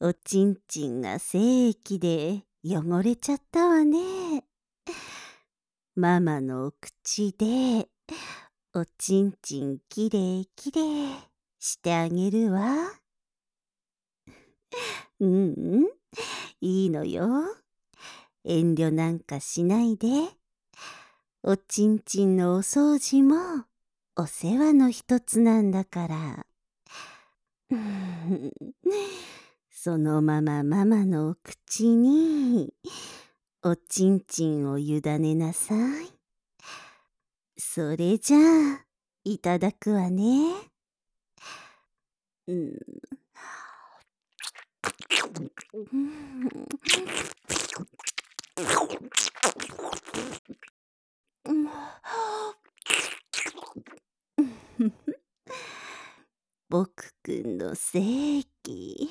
おちんちんが精液で汚れちゃったわね。ママのお口でおちんちんきれいきれいしてあげるわ。うん、いいのよ。遠慮なんかしないで。おちんちんのお掃除もお世話の一つなんだから。そのままママのお口におちんちんを委ねなさい。それじゃあ、いただくわね。うん。僕くんの精液。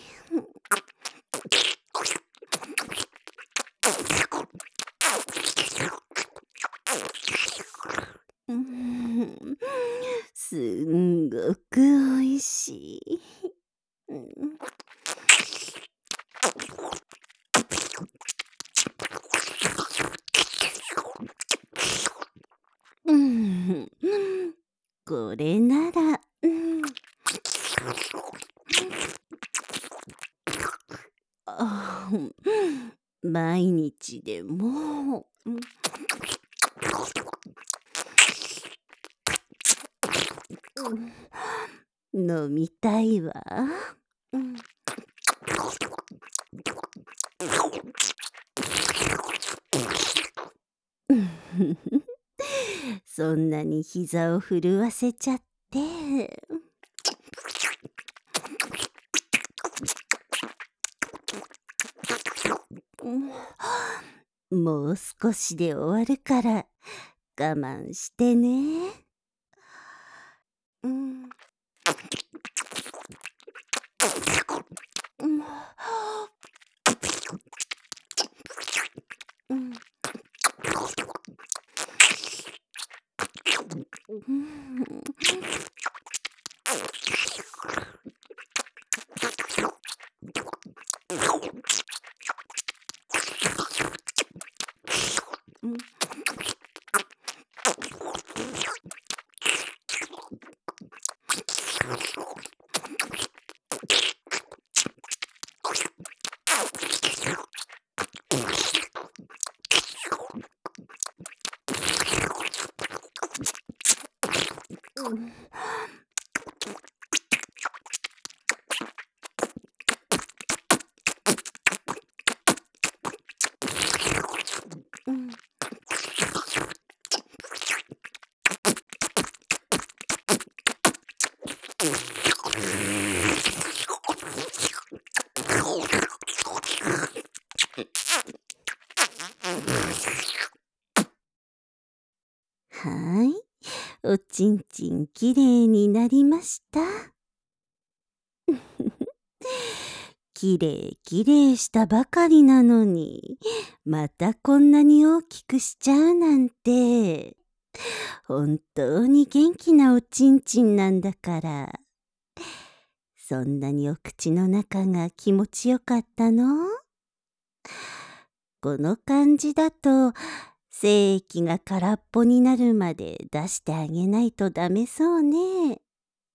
すんごくおいしい。これなら、毎日でも、飲みたいわ。そんなに膝を震わせちゃって。もう少しで終わるから我慢してね。はい、おちんちんきれいになりました。きれいきれいしたばかりなのに、またこんなに大きくしちゃうなんて。本当に元気なおちんちんなんだから。そんなにお口の中が気持ちよかったの？この感じだと、精液が空っぽになるまで出してあげないとダメそうね。